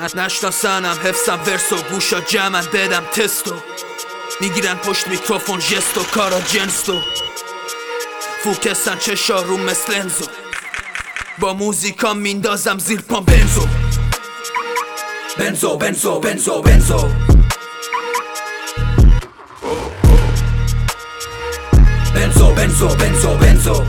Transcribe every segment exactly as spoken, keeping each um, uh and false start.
نشناسنم حفظم ورس و گوشا جمعن بدم تستو میگیرن پشت میکروفون جست و کارا جنستو فوکسن چشا رو مثل انزو با موزیکا میندازم زیر پام بنزو بنزو بنزو بنزو بنزو بنزو بنزو بنزو بنزو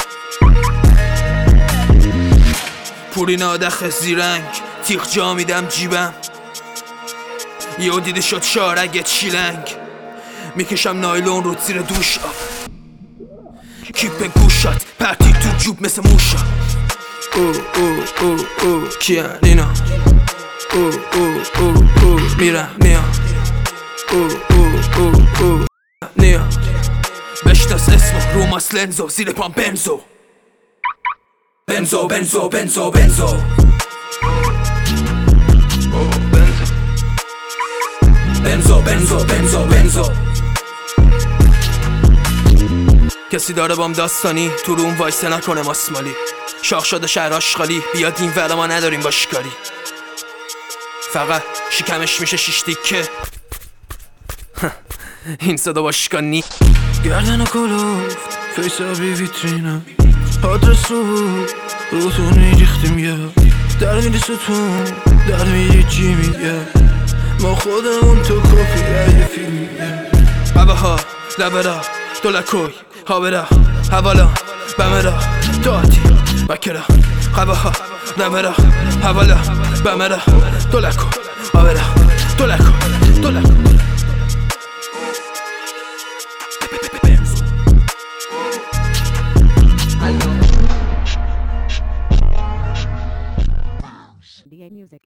پوری نادخ زیرنگ تیغ جا میدم جیبم یهو دیده شد شارگه چیلنگ میکشم نایلون رو زیر دوش آب کیپ گوشات پرتی تو جوب مثل موشا او او او او کیان اینا او او او او میرم میام او او او او نیا بشناس اسمو روماس لنزو زیر پام بنزو بنزو بنزو بنزو بنزو بنزو بنزو بنزو بنزو کسی داره بام داستانی تو روم وایسه نکنه ماسمالی شاخ شده شهر آشغالی بیاد این ور ما نداریم باشکاری فقط شکمش میشه شیش تیکه این صدا باشکانی گردن و کلوفت فیسابی ویترینم آدرس رو رو تو نیریختیم یه در میری ستون در میری چی میگه ما خودمون تو کافی یه فیلمیه عباها لبرا دولکوی هاورا حوالا بمرا داتی بکرا عباها لبرا حوالا بمرا دولکو هاورا دولکو دولکو D A Music.